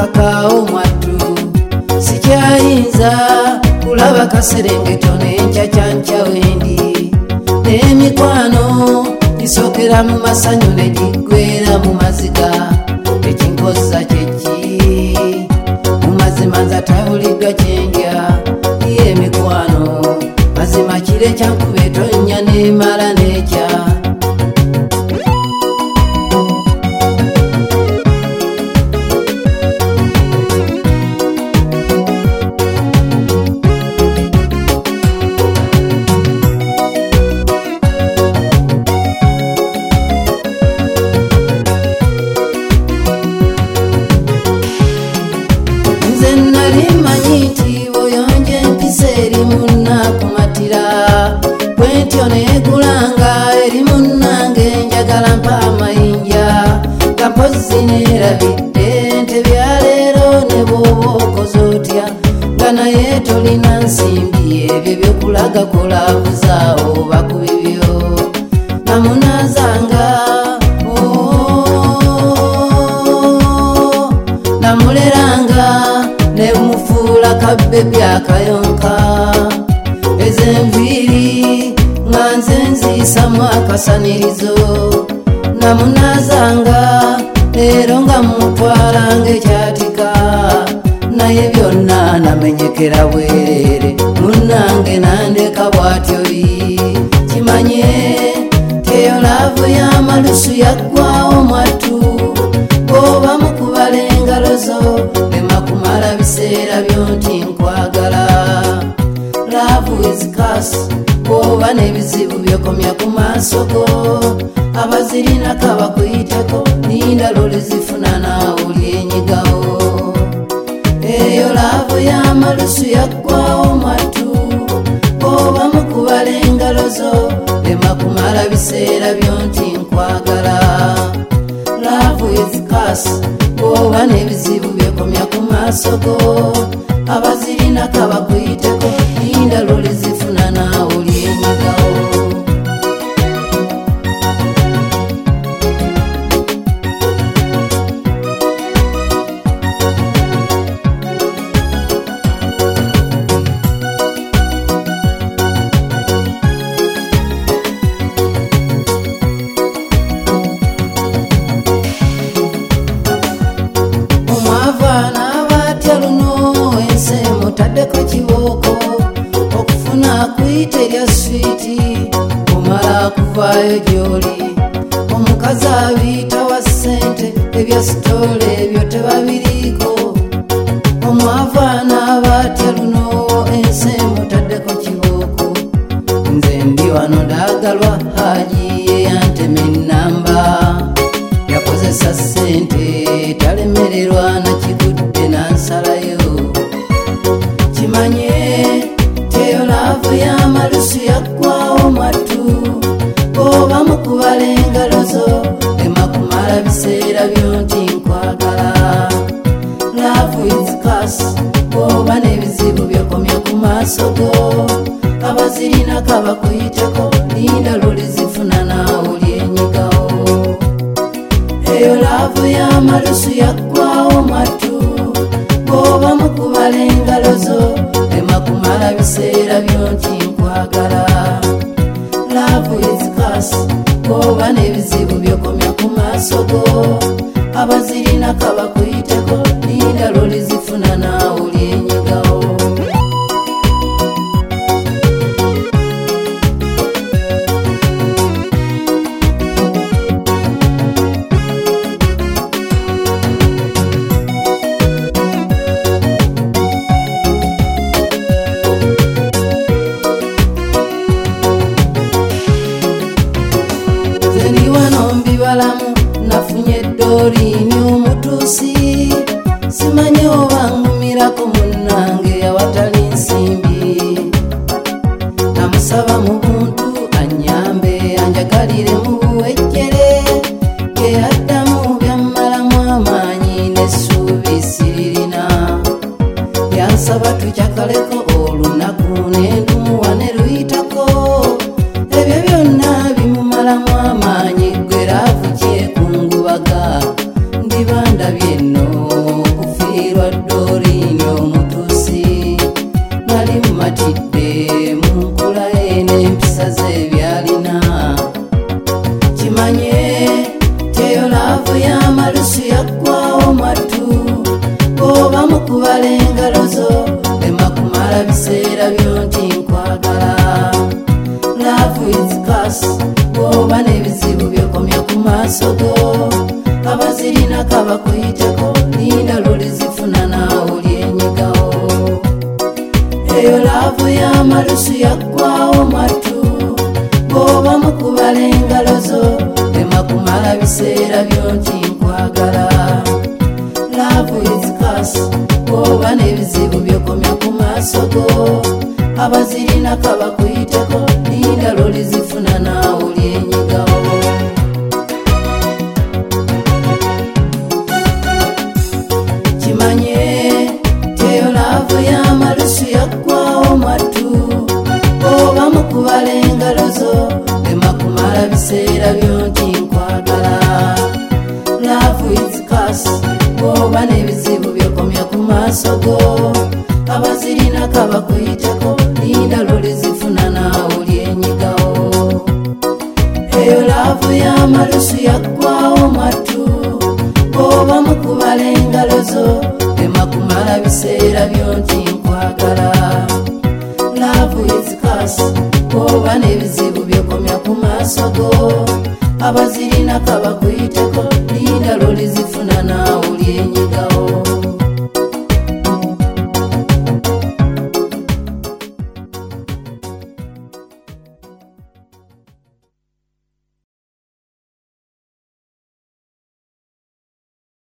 kakaawo mwattu sikyayinza kulaba Kaserengeto n'enkya kyankya wendi n'emikwano gisookera mu masanyu ne giggweera mu maziga ekinkozza kyeki mu mazima nza tabuliddwa kyendya ye emikwano mazima kire kyankuba etonnya n'emala n'ekya negulanga eri munnange njagala mpa amayinja kampozi nerabidde nte byaleero ne bw'oba okoze otya nga naye tolina nsimbi ebyo byokulaga kolabuzaawo baku bibyo namunazanga namuleranga ne mufuula kabbebi akayonka ezenviiri nganze nziisamu akasanirizo namunazanga leero nga mutwalanga ekyatika naye byonna namenyekera bwereere munnange nandeka bw'atyoyi kimanye teyo laavu y'amalusu yaggwawo mwattu bw'oba mukubala engalo zo lema kumala biseera byo nti nkwagala laavu izikasi bw'oba n'ebizibu byokomya ku maaso go abazirina kabakuyiteko ninda lolizifuna naawe olyenyigawo eyo laavu y'amalusu yaggwawo mwattu bw'oba mukubala engalo zo lema kumala biseera byo nti nkwagala laavu izikasi bw'oba n'ebizibu byokomya ku maaso go abazirina kabakuyiteko ninda lolizifuna naawe olyenyigawo taddeko kibooko okufuna kuyita erya swiiti omala kuvaayo gy'oli omukazi abiyita wa ssente ebya sitole ebyo tebabiriiko omwavu anaaba atya luno ensi emutaddeko kibooko nze ndi wano ndaagalwa haji yeyantema ennamba yakozesa ssente talemererwa nakigudde nansalayo kimanye teyo laavu y'amalusu yaggwawo mwattu bw'oba mukubala engalo zo lema kumala biseera byo nti nkwagala laavu izikasi bw'oba n'ebizibu byokomya ku maaso go abazirina kabakuyiteko linda lolizifuna naawe olyenyigawo eyo laavu y'amalusu yaggwawo mwattu bw'oba mukubala engalo zo lema kumala biseera byo nti nkwagala laavu izikasi bw'oba n'ebizibu byokomya ku maaso go abazirina kabakuyiteko linda lolizifuna naawe olyenyigawo nafunye eddoolini omutuusi simanyi oba ngumirako munnange awatali nsimbi namusaba mu buntu anyambe anjagalire mu buwejjere geyaddamu byammalamu amaanyi n'essuubi siririna yansaba tukyakaleko olunaku n'endumuwa ne luyitako ebyo byonna bimumalamu amaanyi gwe laavu kyekungubaga ndibanda byenno okufiira mukubala engalo zo lema kumala biseera byo nti nkwagala. Love is curse bw'oba n'ebizibu byokomya ku maaso go abazirina kabakuyiteko linda lwolizifuna naawe olyenyigawo. Eyo laavu y'amalusu yaggwawo matu bw'oba mukubala engalo zo lema kumala biseera byo nti nkwagala. Love is curse bw'oba n'ebizibu byokomya ku maaso go abazirina kabakuyiteko linda lwolizifuna naawe olyenyigawo. Kimanye teyo laavu y'amalusu yaggwawo matu bw'oba mukubala engalo zo lema kumala biseera byo nti nkwagala. Love is curse bw'oba n'ebizibu byokomya ku maaso go abazirina kabakuyiteko linda lwolizifuna naawe olyenyigawo. Eyo laavu y'amalusu yaggwawo matu bw'oba mukubala engalo zo lema kumala biseera byo nti nkwagala. Love is curse bw'oba n'ebizibu byokomya ku maaso go abazirina kabakuyiteko linda lwolizifuna naawe olyenyigawo.